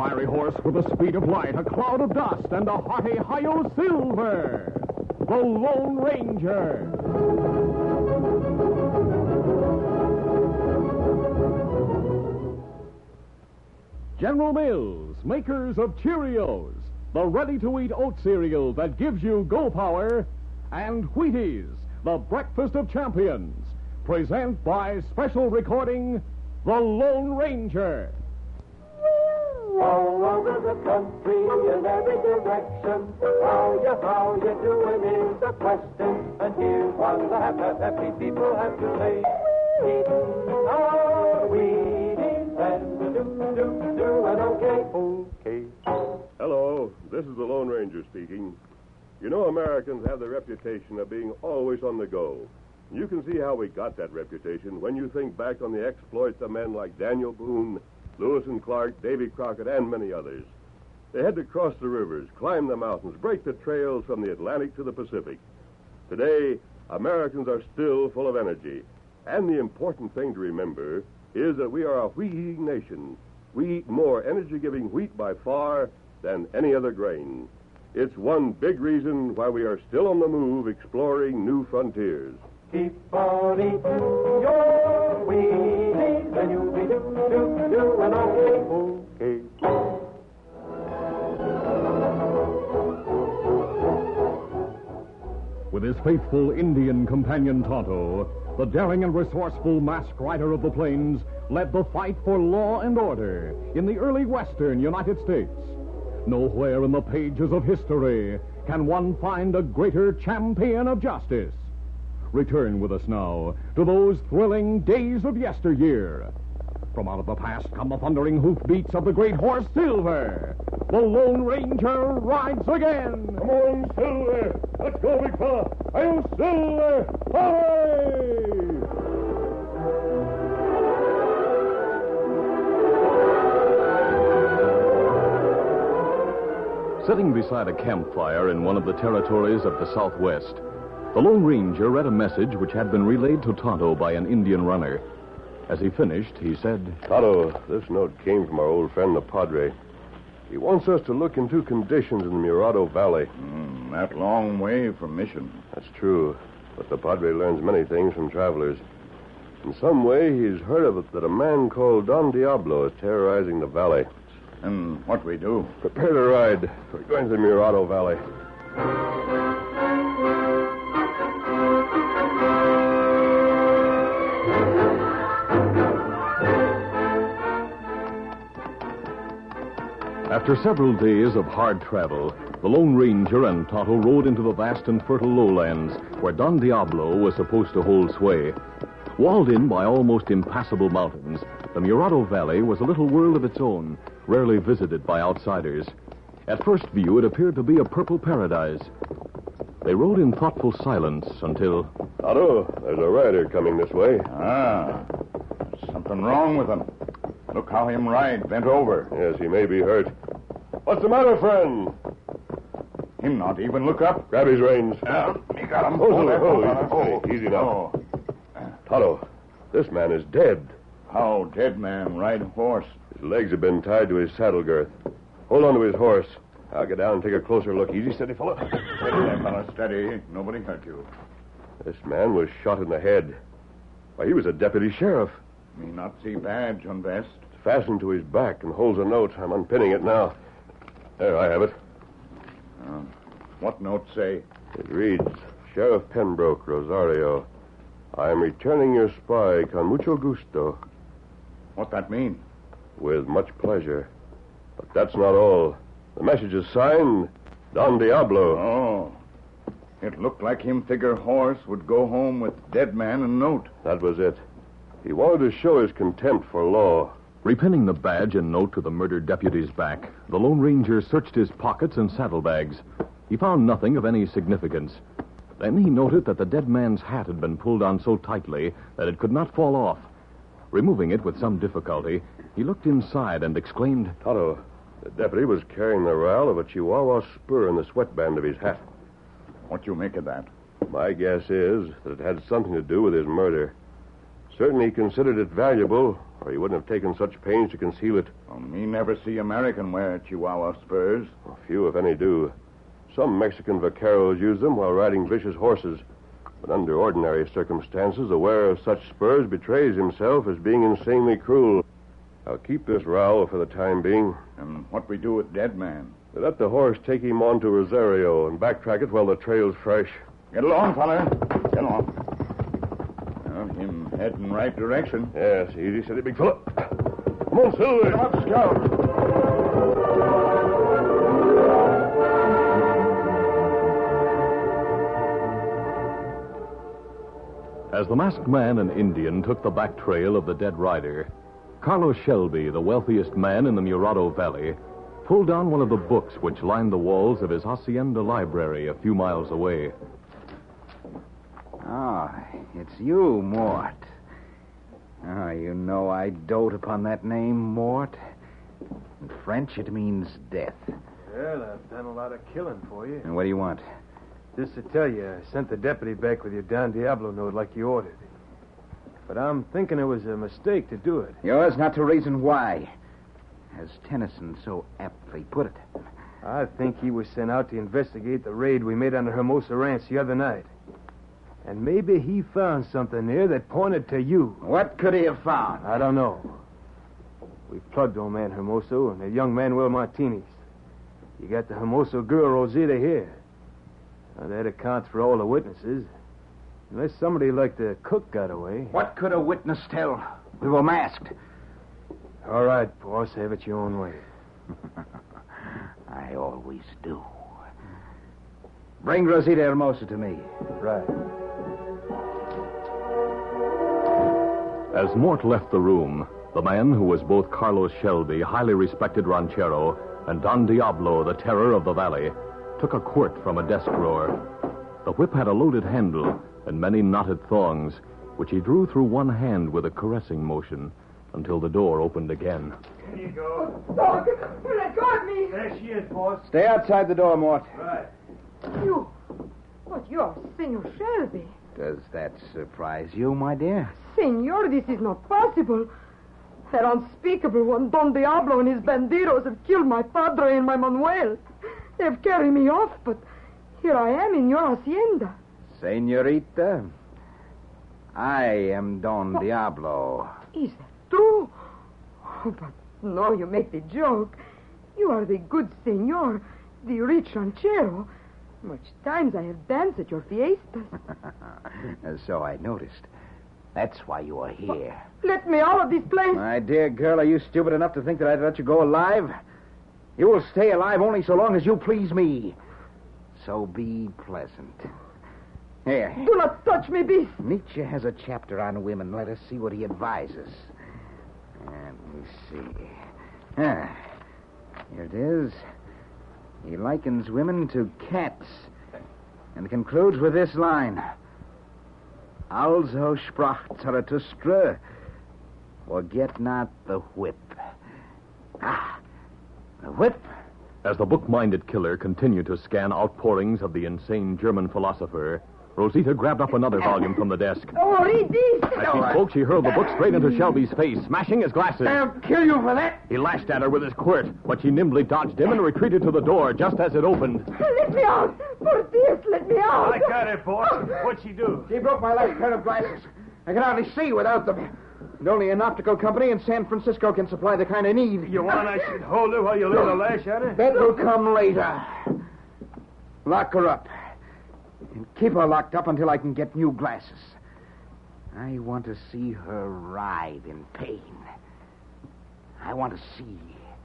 fiery horse with the speed of light, a cloud of dust, and a hearty Hi-Yo Silver, the Lone Ranger. General Mills, makers of Cheerios, the ready-to-eat oat cereal that gives you go power, and Wheaties, the breakfast of champions, present by special recording, The Lone Ranger. All over the country, in every direction, how you doing is the question. And here's what the happy people have to say. Eating our Wheaties and doing okay. Hello, this is the Lone Ranger speaking. You know, Americans have the reputation of being always on the go. You can see how we got that reputation when you think back on the exploits of men like Daniel Boone, Lewis and Clark, Davy Crockett, and many others. They had to cross the rivers, climb the mountains, break the trails from the Atlantic to the Pacific. Today, Americans are still full of energy. And the important thing to remember is that we are a wheat-eating nation. We eat more energy-giving wheat by far than any other grain. It's one big reason why we are still on the move exploring new frontiers. Keep on eating your Wheaties and you'll be doing okay. With his faithful Indian companion Tonto, the daring and resourceful masked rider of the plains led the fight for law and order in the early western United States. Nowhere in the pages of history can one find a greater champion of justice. Return with us now to those thrilling days of yesteryear. From out of the past come the thundering hoofbeats of the great horse Silver. The Lone Ranger rides again. Come on, Silver. Let's go, big fella. Hi-yo, Silver. Hooray! Sitting beside a campfire in one of the territories of the Southwest, the Lone Ranger read a message which had been relayed to Tonto by an Indian runner. As he finished, he said, Tonto, this note came from our old friend, the Padre. He wants us to look into conditions in the Murado Valley. That long way from Mission. That's true, but the Padre learns many things from travelers. In some way, he's heard of it that a man called Don Diablo is terrorizing the valley. And what we do? Prepare to ride. We're going to the Murado Valley. After several days of hard travel, the Lone Ranger and Tonto rode into the vast and fertile lowlands where Don Diablo was supposed to hold sway. Walled in by almost impassable mountains, the Murado Valley was a little world of its own, rarely visited by outsiders. At first view, it appeared to be a purple paradise. They rode in thoughtful silence until... Tonto, there's a rider coming this way. There's something wrong with him. Look how him ride, bent over. Yes, he may be hurt. What's the matter, friend? Him not even look up. Grab his reins. He got him. Easy now. Tonto, this man is dead. How dead man ride horse? His legs have been tied to his saddle girth. Hold on to his horse. I'll get down and take a closer look. Easy, steady, fella. Steady there, fella, steady. Nobody hurt you. This man was shot in the head. Why, he was a deputy sheriff. Me not see badge on vest. It's fastened to his back and holds a note. I'm unpinning it now. There, I have it. What note say? It reads, Sheriff Pembroke, Rosario. I am returning your spy con mucho gusto. What that mean? With much pleasure. But that's not all. The message is signed Don Diablo. Oh. It looked like him figure horse would go home with dead man and note. That was it. He wanted to show his contempt for law. Repinning the badge and note to the murdered deputy's back, the Lone Ranger searched his pockets and saddlebags. He found nothing of any significance. Then he noted that the dead man's hat had been pulled on so tightly that it could not fall off. Removing it with some difficulty, he looked inside and exclaimed, Tonto, the deputy was carrying the rowel of a Chihuahua spur in the sweatband of his hat. What you make of that? My guess is that it had something to do with his murder. Certainly he considered it valuable, or he wouldn't have taken such pains to conceal it. Well, me never see American wear Chihuahua spurs. Few, if any, do. Some Mexican vaqueros use them while riding vicious horses. But under ordinary circumstances, the wearer of such spurs betrays himself as being insanely cruel. I'll keep this Raul for the time being. And what we do with Dead Man? They let the horse take him on to Rosario and backtrack it while the trail's fresh. Get along, fella. Get along. Well, him heading right direction. Yes, easy, steady, big fella. Come on, Silver. Come up, Scout. As the masked man and Indian took the back trail of the dead rider, Carlos Shelby, the wealthiest man in the Murado Valley, pulled down one of the books which lined the walls of his hacienda library a few miles away. Oh, it's you, Mort. Oh, you know I dote upon that name, Mort. In French, it means death. Well, I've done a lot of killing for you. And what do you want? Just to tell you, I sent the deputy back with your Don Diablo note like you ordered. But I'm thinking it was a mistake to do it. Yours not to reason why. As Tennyson so aptly put it. I think he was sent out to investigate the raid we made on the Hermosa Ranch the other night. And maybe he found something there that pointed to you. What could he have found? I don't know. We plugged old man Hermoso and the young Manuel Martinez. You got the Hermoso girl Rosita here. Now, that accounts for all the witnesses. Unless somebody like the cook got away. What could a witness tell? We were masked. All right, boss, have it your own way. I always do. Bring Rosita Hermosa to me. Right. As Mort left the room, the man who was both Carlos Shelby, highly respected ranchero, and Don Diablo, the terror of the valley, took a quirt from a desk drawer. The whip had a loaded handle and many knotted thongs, which he drew through one hand with a caressing motion until the door opened again. Here you go. Dog, you let go of me. There she is, boss. Stay outside the door, Mort. Right. You. But you're Senor Shelby. Does that surprise you, my dear? Senor, this is not possible. That unspeakable one, Don Diablo, and his bandidos have killed my padre and my Manuel. They've carried me off, but here I am in your hacienda. Senorita, I am Don Diablo. Is that true? Oh, but no, you make the joke. You are the good senor, the rich ranchero. Much times I have danced at your fiestas. So I noticed. That's why you are here. Let me out of this place. My dear girl, are you stupid enough to think that I'd let you go alive? You will stay alive only so long as you please me. So be pleasant. Here. Do not touch me, beast. Nietzsche has a chapter on women. Let us see what he advises. Let me see. Here it is. He likens women to cats and concludes with this line. Also sprach Zarathustra, forget not the whip. Ah, the whip. As the book-minded killer continued to scan outpourings of the insane German philosopher, Rosita grabbed up another volume from the desk. Oh, read this. As she spoke, she hurled the book straight into Shelby's face, smashing his glasses. I'll kill you for that. He lashed at her with his quirt, but she nimbly dodged him and retreated to the door just as it opened. Let me out. For this, let me out. I got it, boss. What'd she do? She broke my left pair of glasses. I can hardly see without them. And only an optical company in San Francisco can supply the kind I need. You want I should hold her while you lay the lash at her? That will come later. Lock her up. And keep her locked up until I can get new glasses. I want to see her writhe in pain. I want to see.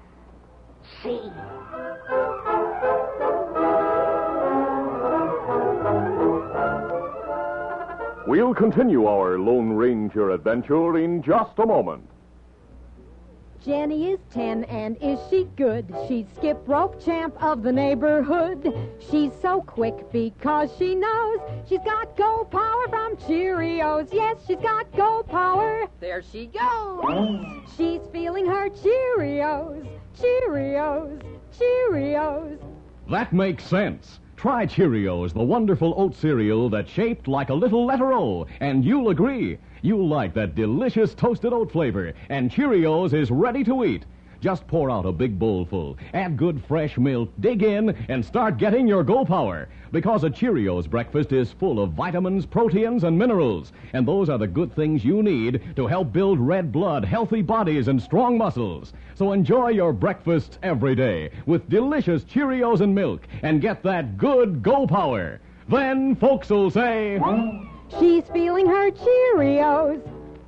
We'll continue our Lone Ranger adventure in just a moment. Jenny is 10 and is she good? She's skip rope champ of the neighborhood. She's so quick because she knows she's got go power from Cheerios. Yes, she's got go power. There she goes. She's feeling her Cheerios. Cheerios. Cheerios. That makes sense. Try Cheerios, the wonderful oat cereal that's shaped like a little letter O, and you'll agree. You'll like that delicious toasted oat flavor, and Cheerios is ready to eat. Just pour out a big bowl full, add good fresh milk, dig in, and start getting your Go Power. Because a Cheerios breakfast is full of vitamins, proteins, and minerals. And those are the good things you need to help build red blood, healthy bodies, and strong muscles. So enjoy your breakfast every day with delicious Cheerios and milk, and get that good Go Power. Then folks will say, she's feeling her Cheerios.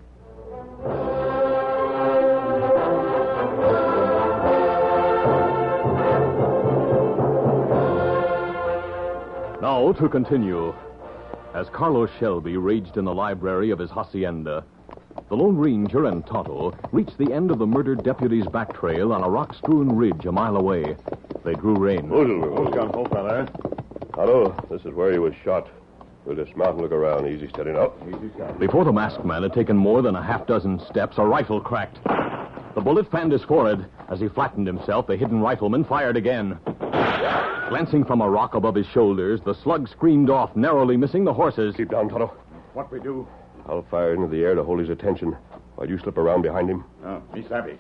Now to continue. As Carlos Shelby raged in the library of his hacienda, the Lone Ranger and Tonto reached the end of the murdered deputy's back trail on a rock-strewn ridge a mile away. They drew rein. Who's gone, fella? Tonto, this is where he was shot. We'll dismount and look around. Easy, steady now. Before the masked man had taken more than a half-dozen steps, a rifle cracked. The bullet fanned his forehead. As he flattened himself, the hidden rifleman fired again. Glancing from a rock above his shoulders, the slug screamed off, narrowly missing the horses. Keep down, Tonto. What we do? I'll fire into the air to hold his attention while you slip around behind him. Oh, be savvy.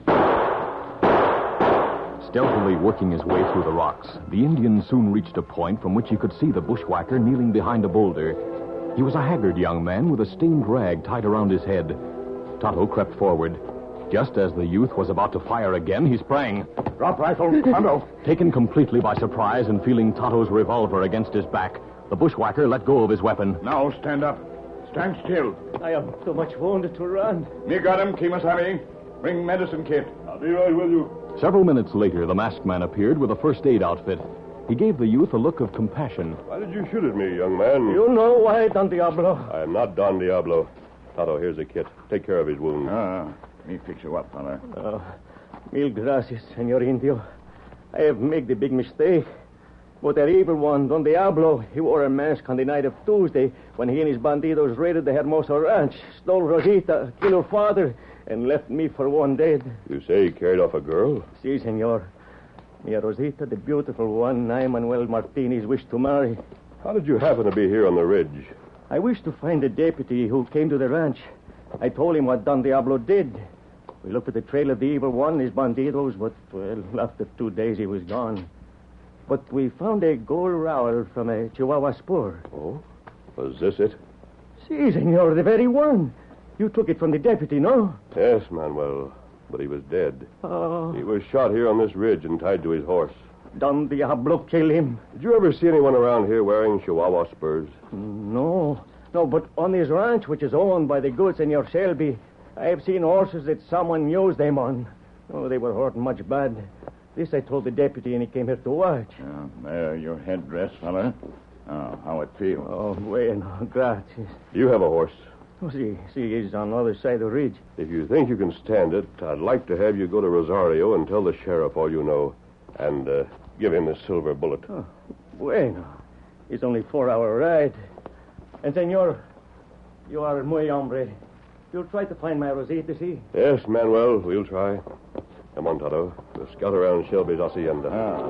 Stealthily working his way through the rocks, the Indian soon reached a point from which he could see the bushwhacker kneeling behind a boulder. He was a haggard young man with a stained rag tied around his head. Tonto crept forward. Just as the youth was about to fire again, he sprang. Drop rifle, Tonto. Taken completely by surprise and feeling Tonto's revolver against his back, the bushwhacker let go of his weapon. Now stand up. Stand still. I am too much wounded to run. Me got him, Kimasabi. Bring medicine kit. I'll be right with you. Several minutes later, the masked man appeared with a first aid outfit. He gave the youth a look of compassion. Why did you shoot at me, young man? You know why, Don Diablo? I am not Don Diablo. Tonto, here's a kit. Take care of his wound. Me fix you up, fella. Mil gracias, Senor Indio. I have made the big mistake. But that evil one, Don Diablo, he wore a mask on the night of Tuesday when he and his bandidos raided the Hermoso Ranch, stole Rosita, killed her father, and left me for one dead. You say he carried off a girl? Si, senor. Mia Rosita, the beautiful one I, Manuel Martinez, wished to marry. How did you happen to be here on the ridge? I wished to find the deputy who came to the ranch. I told him what Don Diablo did. We looked at the trail of the evil one, his bandidos, but, well, after 2 days he was gone. But we found a gold rowel from a Chihuahua spur. Oh? Was this it? Si, senor, the very one. You took it from the deputy, no? Yes, Manuel. But he was dead. Oh. He was shot here on this ridge and tied to his horse. Don Diablo killed him. Did you ever see anyone around here wearing Chihuahua spurs? No, but on this ranch, which is owned by the good Senor Shelby, I have seen horses that someone used them on. Oh, they were hurting much bad. This I told the deputy, and he came here to watch. There, your headdress, fella. How it feels. Oh, bueno, gracias. You have a horse. Oh, see, he's on the other side of the ridge. If you think you can stand it, I'd like to have you go to Rosario and tell the sheriff all you know. And give him this silver bullet. Oh, bueno. It's only 4-hour ride. And, senor, you are muy hombre. You'll try to find my Rosita, see? Yes, Manuel, we'll try. Come on, Tonto. We'll scout around Shelby's hacienda.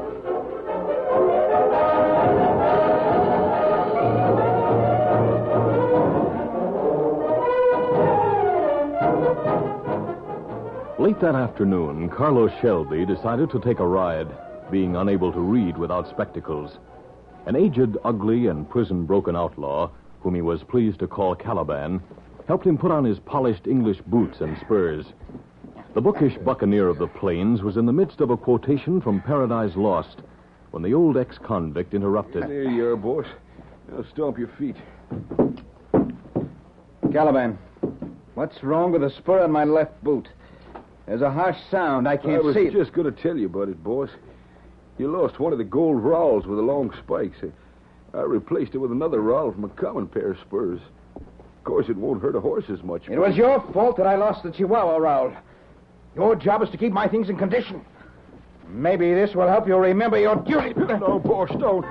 Late that afternoon, Carlos Shelby decided to take a ride, being unable to read without spectacles. An aged, ugly, and prison-broken outlaw, whom he was pleased to call Caliban, helped him put on his polished English boots and spurs. The bookish buccaneer of the plains was in the midst of a quotation from Paradise Lost when the old ex-convict interrupted. There you are, boss. Now stomp your feet. Caliban, what's wrong with the spur on my left boot? There's a harsh sound. I can't see it. I was just going to tell you about it, boss. You lost one of the gold rowels with the long spikes. I replaced it with another rowel from a common pair of spurs. Of course, it won't hurt a horse as much. It was your fault that I lost the Chihuahua rowel. Your job is to keep my things in condition. Maybe this will help you remember your duty. No, boss, don't.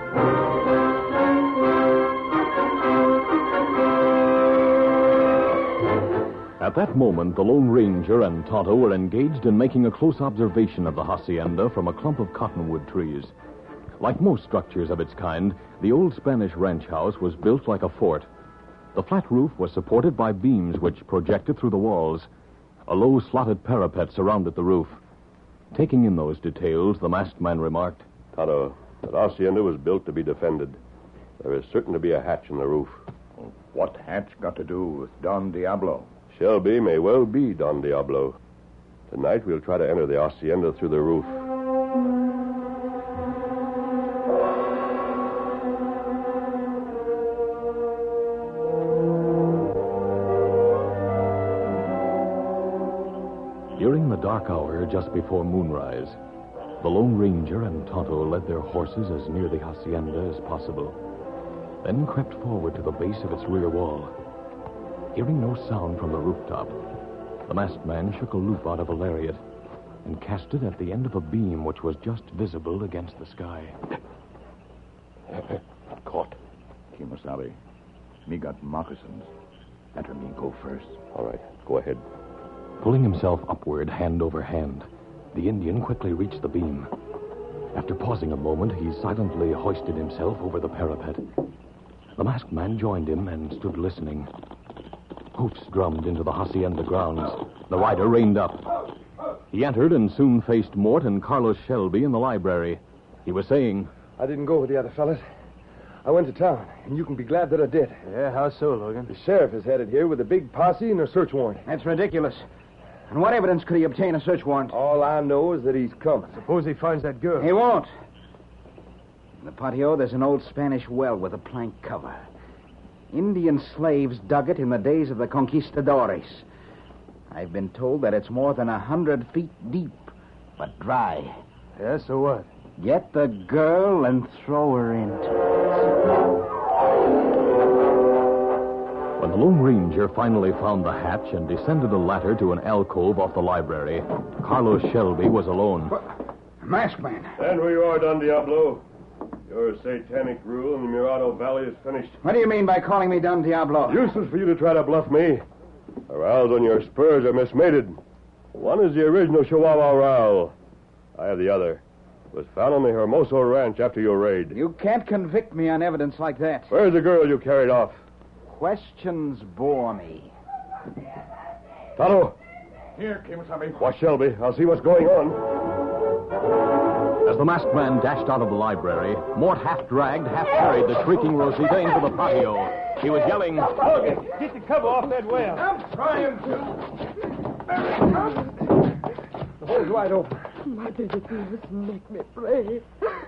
At that moment, the Lone Ranger and Tonto were engaged in making a close observation of the hacienda from a clump of cottonwood trees. Like most structures of its kind, the old Spanish ranch house was built like a fort. The flat roof was supported by beams which projected through the walls. A low slotted parapet surrounded the roof. Taking in those details, the masked man remarked, Tonto, that hacienda was built to be defended. There is certain to be a hatch in the roof. What hatch got to do with Don Diablo? Shelby may well be Don Diablo. Tonight we'll try to enter the hacienda through the roof. During the dark hour just before moonrise, the Lone Ranger and Tonto led their horses as near the hacienda as possible, then crept forward to the base of its rear wall. Hearing no sound from the rooftop, the masked man shook a loop out of a lariat and cast it at the end of a beam which was just visible against the sky. Caught. Kemosabe, me got moccasins. Better me go first. All right, go ahead. Pulling himself upward, hand over hand, the Indian quickly reached the beam. After pausing a moment, he silently hoisted himself over the parapet. The masked man joined him and stood listening. Hoofs drummed into the hacienda grounds. The rider reined up. He entered and soon faced Mort and Carlos Shelby in the library. He was saying, I didn't go with the other fellas. I went to town, and you can be glad that I did. Yeah, how so, Logan? The sheriff is headed here with a big posse and a search warrant. That's ridiculous. And what evidence could he obtain a search warrant? All I know is that he's coming. Suppose he finds that girl. He won't. In the patio, there's an old Spanish well with a plank cover. Indian slaves dug it in the days of the conquistadores. I've been told that it's more than 100 feet deep, but dry. Yeah, so what? Get the girl and throw her into When the Lone Ranger finally found the hatch and descended a ladder to an alcove off the library, Carlos Shelby was alone. Masked man. Stand where you are, Don Diablo. Your satanic rule in the Murado Valley is finished. What do you mean by calling me Don Diablo? Useless for you to try to bluff me. The rowels on your spurs are mismated. One is the original Chihuahua rowel. I have the other. It was found on the Hermoso Ranch after your raid. You can't convict me on evidence like that. Where's the girl you carried off? Questions bore me. Tonto. Here, Kemosabe. Watch Shelby. I'll see what's going on. As the masked man dashed out of the library, Mort half-dragged, half-carried the shrieking Rosita into the patio. He was yelling, Logan, get the cover off that well. I'm trying to. The hole's wide open. Madre de Dios, make me pray.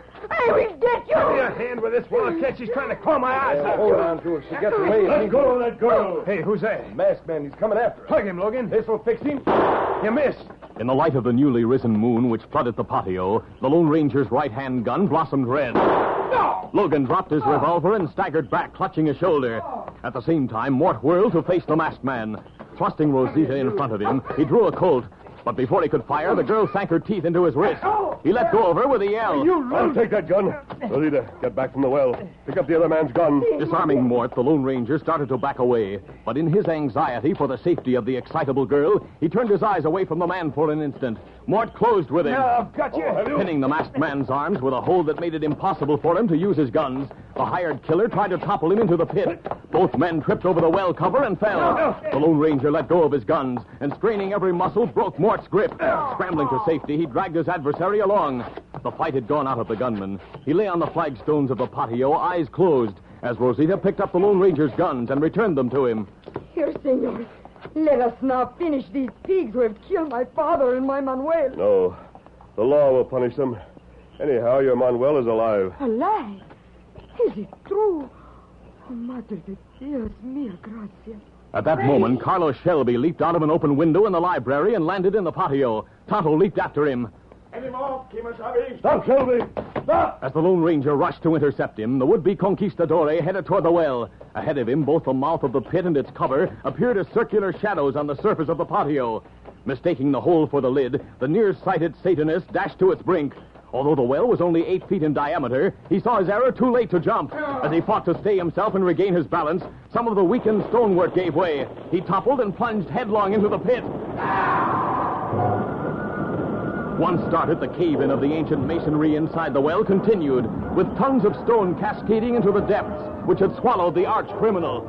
I will get you! Give me a hand with this while I catch. She's trying to claw my eyes out. Hold on to her. She gets away. Let go of that girl. Hey, who's that? Masked man, he's coming after her. Plug him, Logan. This'll fix him. You missed. In the light of the newly risen moon which flooded the patio, the Lone Ranger's right-hand gun blossomed red. No! Logan dropped his revolver and staggered back, clutching his shoulder. At the same time, Mort whirled to face the masked man. Thrusting Rosita in front of him, he drew a Colt. But before he could fire, the girl sank her teeth into his wrist. He let go of her with a yell. I'll take that gun. Rosita, get back from the well. Pick up the other man's gun. Disarming Mort, the Lone Ranger started to back away. But in his anxiety for the safety of the excitable girl, he turned his eyes away from the man for an instant. Mort closed with him. I've got you. Pinning the masked man's arms with a hold that made it impossible for him to use his guns, the hired killer tried to topple him into the pit. Both men tripped over the well cover and fell. The Lone Ranger let go of his guns and, straining every muscle, broke Mort's grip. Scrambling to safety, he dragged his adversary along. The fight had gone out of the gunman. He lay on the flagstones of the patio, eyes closed, as Rosita picked up the Lone Ranger's guns and returned them to him. Here, senor. Let us now finish these pigs who have killed my father and my Manuel. No. The law will punish them. Anyhow, your Manuel is alive. Alive? Is it true? Oh, Madre de Dios, mil gracias. At that moment, Carlos Shelby leaped out of an open window in the library and landed in the patio. Tonto leaped after him. Get him off, Kemosabe. Stop, Shelby! Stop! As the Lone Ranger rushed to intercept him, the would-be conquistador headed toward the well. Ahead of him, both the mouth of the pit and its cover appeared as circular shadows on the surface of the patio. Mistaking the hole for the lid, the near-sighted Satanist dashed to its brink. Although the well was only 8 feet in diameter, he saw his error too late to jump. As he fought to stay himself and regain his balance, some of the weakened stonework gave way. He toppled and plunged headlong into the pit. Once started, the cave-in of the ancient masonry inside the well continued, with tons of stone cascading into the depths, which had swallowed the arch-criminal.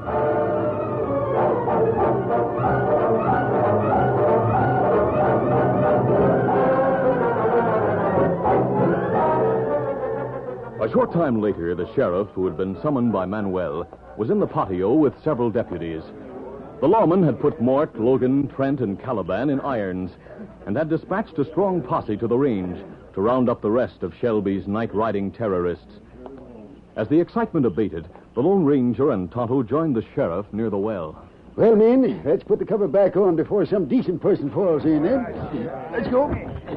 A short time later, the sheriff, who had been summoned by Manuel, was in the patio with several deputies. The lawman had put Mort, Logan, Trent, and Caliban in irons and had dispatched a strong posse to the range to round up the rest of Shelby's night-riding terrorists. As the excitement abated, the Lone Ranger and Tonto joined the sheriff near the well. Well, men, let's put the cover back on before some decent person falls in, eh? Let's go.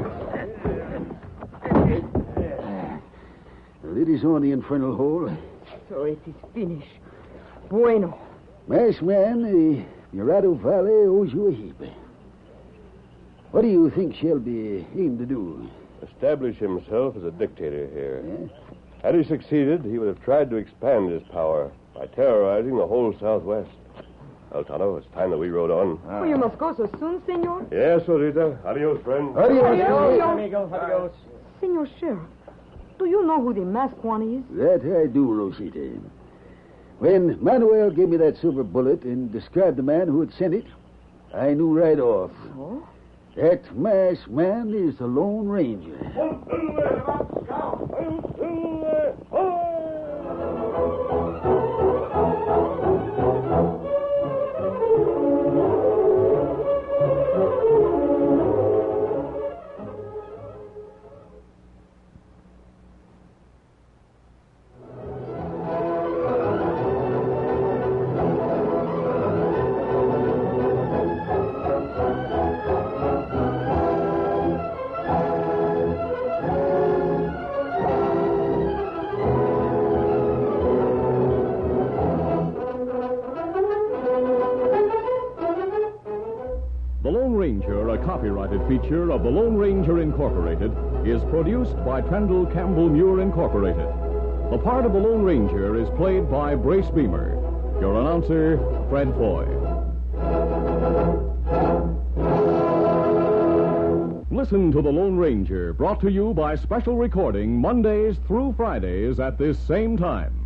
The lid is on the infernal hole. So it is finished. Bueno. Masked man, Murado Valley owes you a heap. What do you think Shelby aimed to do? Establish himself as a dictator here. Yeah? Had he succeeded, he would have tried to expand his power by terrorizing the whole Southwest. Well, Tonto, it's time that we rode on. Oh, you must go so soon, senor? Yes, Rosita. Adios, friend. Adios. Adios. Senor Sheriff, do you know who the masked one is? That I do, Rosita. When Manuel gave me that silver bullet and described the man who had sent it, I knew right off. Oh? That masked man is the Lone Ranger. The Lone Ranger, a copyrighted feature of the Lone Ranger Incorporated, is produced by Trendle Campbell Muir Incorporated. The part of the Lone Ranger is played by Brace Beamer. Your announcer, Fred Foy. Listen to The Lone Ranger, brought to you by special recording Mondays through Fridays at this same time.